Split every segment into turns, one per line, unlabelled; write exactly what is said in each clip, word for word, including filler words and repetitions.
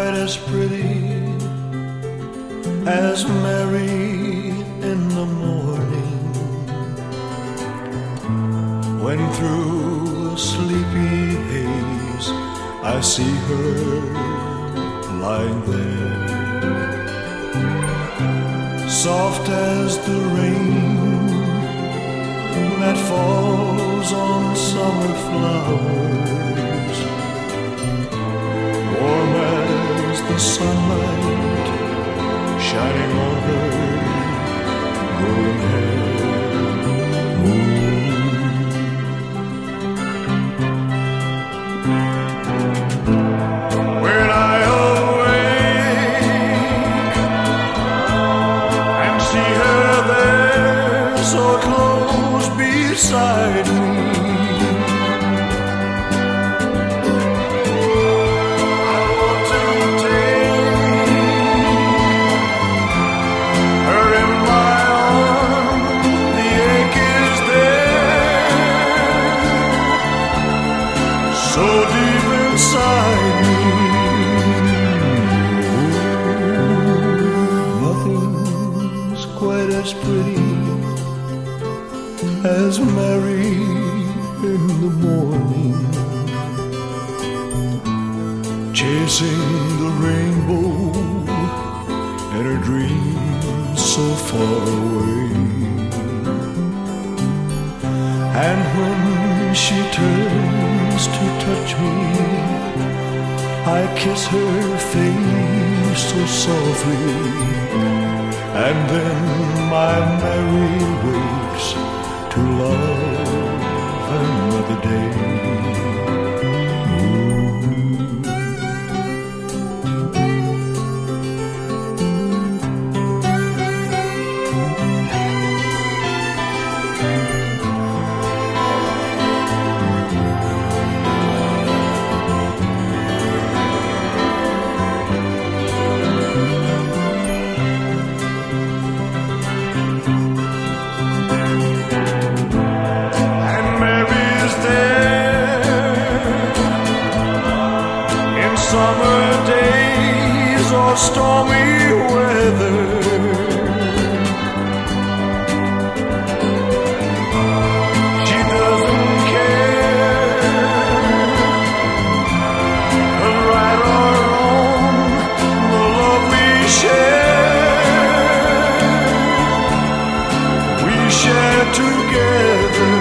quite as pretty as Mary in the morning, when through a sleepy haze I see her lying there, soft as the rain that falls on summer flowers, warm as the sunlight shining on her golden hair. When I awake and see her there so close beside me, so deep inside me, nothing's quite as pretty as Mary in the morning, chasing the rainbow in her dreams so far away. And when she turns to touch me, I kiss her face so softly, and then my Mary wakes to love another day. Summer days or stormy weather, she doesn't care, right or wrong, the love we share, we share together.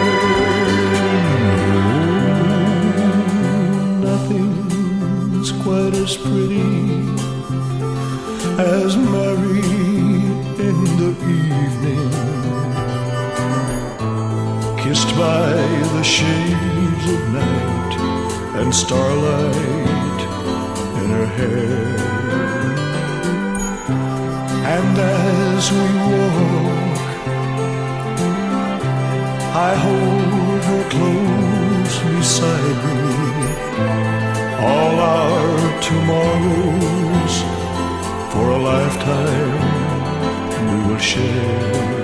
Quite as pretty as Mary in the evening, kissed by the shades of night and starlight in her hair. And as we walk, I hold her close beside me. All our tomorrows for a lifetime we will share.